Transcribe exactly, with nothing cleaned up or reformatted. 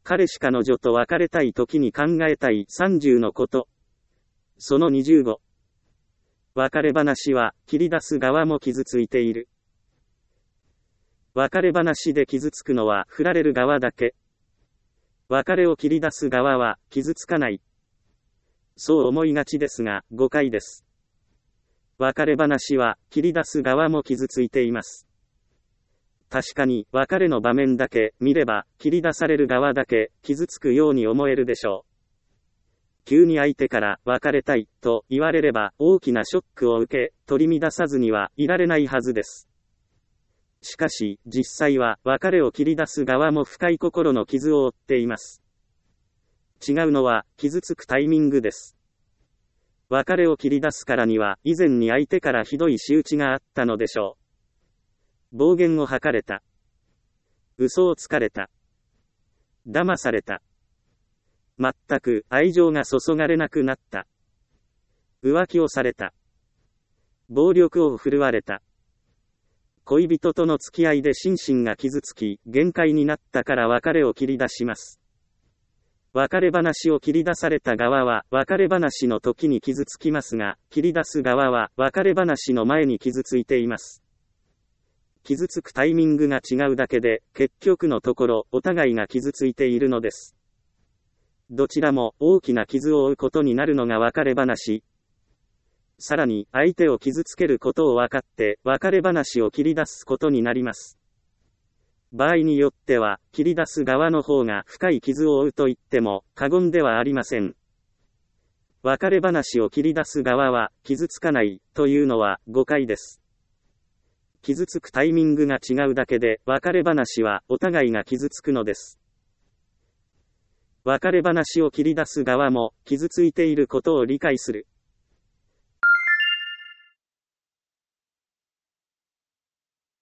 彼氏彼女と別れたい時に考えたいさんじゅうのこと。そのにじゅうご。別れ話は、切り出す側も傷ついている。別れ話で傷つくのは振られる側だけ。別れを切り出す側は傷つかない。そう思いがちですが、誤解です。別れ話は切り出す側も傷ついています。確かに、別れの場面だけ見れば、切り出される側だけ傷つくように思えるでしょう。急に相手から別れたいと言われれば大きなショックを受け、取り乱さずにはいられないはずです。しかし、実際は別れを切り出す側も深い心の傷を負っています。違うのは、傷つくタイミングです。別れを切り出すからには、以前に相手からひどい仕打ちがあったのでしょう。暴言を吐かれた。嘘をつかれた。騙された。全く愛情が注がれなくなった。浮気をされた。暴力を振るわれた。恋人との付き合いで心身が傷つき、限界になったから別れを切り出します。別れ話を切り出された側は、別れ話の時に傷つきますが、切り出す側は、別れ話の前に傷ついています。傷つくタイミングが違うだけで、結局のところ、お互いが傷ついているのです。どちらも大きな傷を負うことになるのが別れ話。さらに、相手を傷つけることを分かって、別れ話を切り出すことになります。場合によっては、切り出す側の方が深い傷を負うと言っても、過言ではありません。別れ話を切り出す側は、傷つかないというのは誤解です。傷つくタイミングが違うだけで、別れ話はお互いが傷つくのです。別れ話を切り出す側も、傷ついていることを理解する。